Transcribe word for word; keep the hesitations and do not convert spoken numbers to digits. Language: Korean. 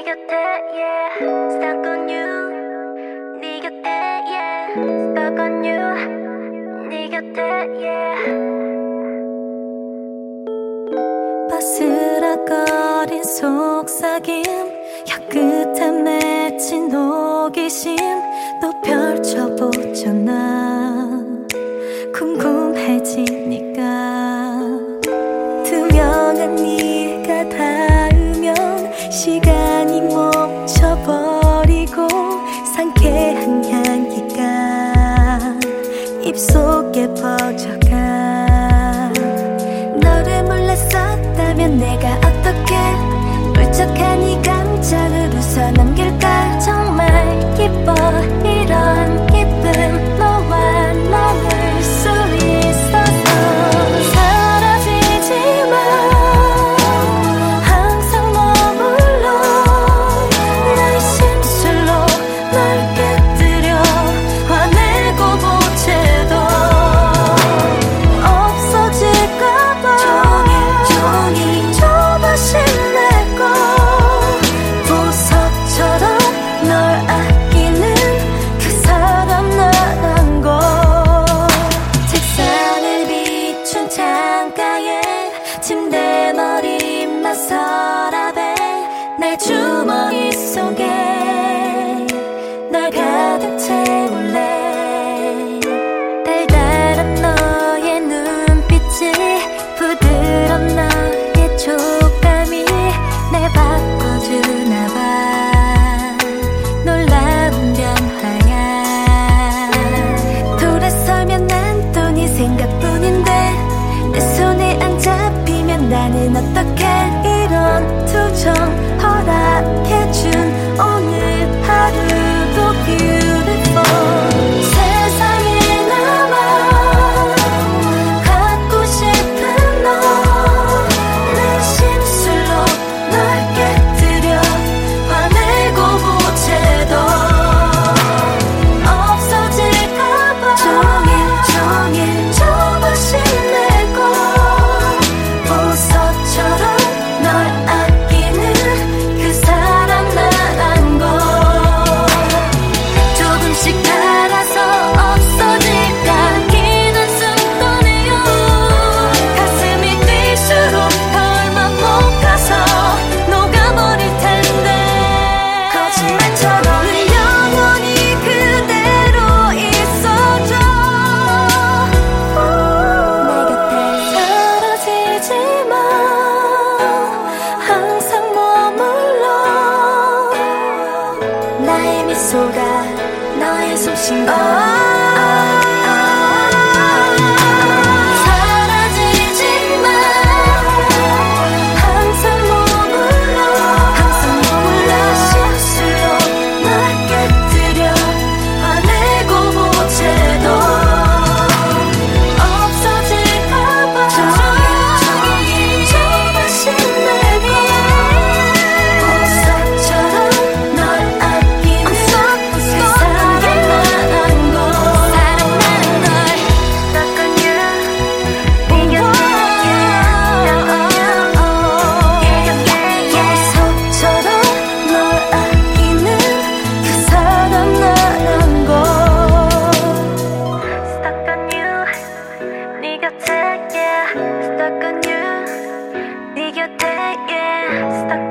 곁에 yeah stuck on you 네 곁에 yeah stuck on you 네 곁에 yeah 바스락거린 속삭임 혀끝에 맺힌 호기심 또 펼쳐보잖아 궁금해지니까 투명한 네가 닿으면 시간이 멈춰버리고 상쾌한 향기가 입속에 퍼져가 너를 몰래 썼다면 내가 어떻게 울적한 이 감정을 웃어 넘길까 정말 기뻐 이런 기쁨 너와 머물 수 있어서 사라지지 마 항상 머물러 내 심술로 널 깨뜨려 화내고 보채도 없어질까봐 종일 종일 조바심 내고 보석처럼 널 아끼는 그 사람 나란 걸 책상을 비춘 창가에 침대 머리만 서랍에 내 주머니 속에 널 가득 채울래 달달한 너의 눈빛이 부드러운 너의 촉감이 날 바꿔주나봐 놀라운 변화야 돌아서면 난 또 네 생각뿐인데 내 손에 안 잡히면 나는 어떡해 이런 투정 허락해준 오늘 하루도 beautiful 세상에 남아 갖고 싶은 너 내 심술로 널 깨뜨려 화내고 보채도 없어질까봐 종일 종일 조바심 내고 보석처럼 널 아끼는 그 사람 나란 걸 조금씩 달아서 없어질까 긴 한숨 꺼내요 가슴이 뛸수록 얼마 못 가서 녹아버릴 텐데 거짓말처럼 영원히 그대로 있어줘 내 곁에 사라지지 마 항상 머물러 나의 미소가 너의 숨쉰과 사라지지 마 항상 머물러 항상 머물러 실수로 널 깨뜨려 화내고 보채도 없어질까봐 종일 조바심 내고 보석처럼 널 아끼는 그 사람 나란 걸 사람 나란 걸 stuck on you 네 곁에 보석처럼 널 아끼는 그 사람 나란 걸 stuck on you 네 곁에 yeah stuck on you 네 곁에 yeah stuck